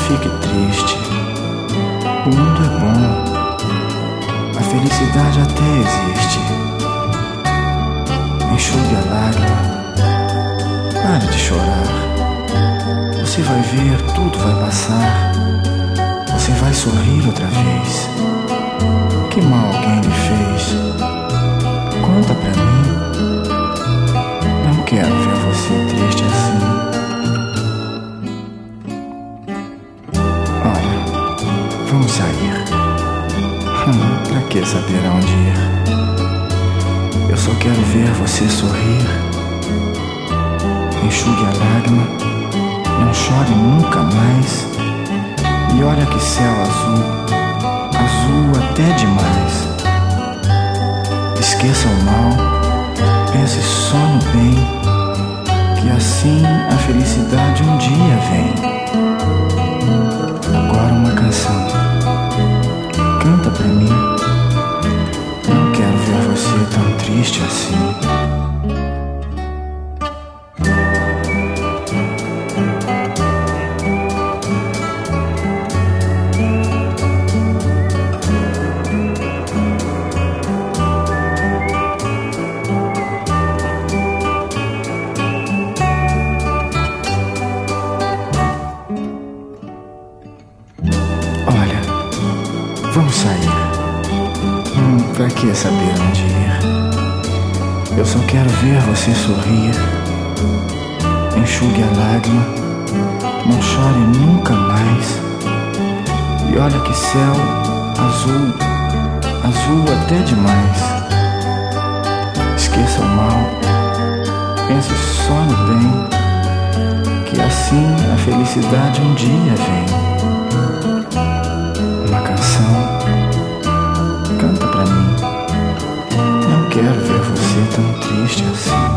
fique triste. O mundo é bom. A felicidade até existe. Enxugue a lágrima. Pare de chorar. Você vai ver, tudo vai passar. Você vai sorrir outra vez. Que mal alguém lhe fez? Conta pra mim. Não quero ver você triste assim. Olha, vamos sair. Pra que saber aonde ir? Eu só quero ver você sorrir. Enxugue a lágrima. Não chore nunca mais. E olha que céu azul, azul até demais. Esqueça o mal, pense só no bem, que assim a felicidade um dia vem. Agora uma canção, canta pra mim. Não quero ver você tão triste assim. Olha, vamos sair. Pra que saber onde ir? Eu só quero ver você sorrir. Enxugue a lágrima. Não chore nunca mais. E olha que céu azul, azul até demais. Esqueça o mal. Pense só no bem, que assim a felicidade um dia vem. Uma canção, canta pra mim. Não quero ver você tão triste assim.